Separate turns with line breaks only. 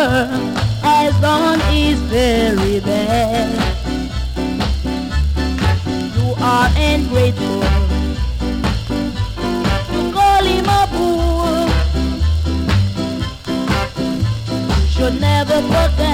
has done is very bad. You are ungrateful. You call him a fool. You should never forget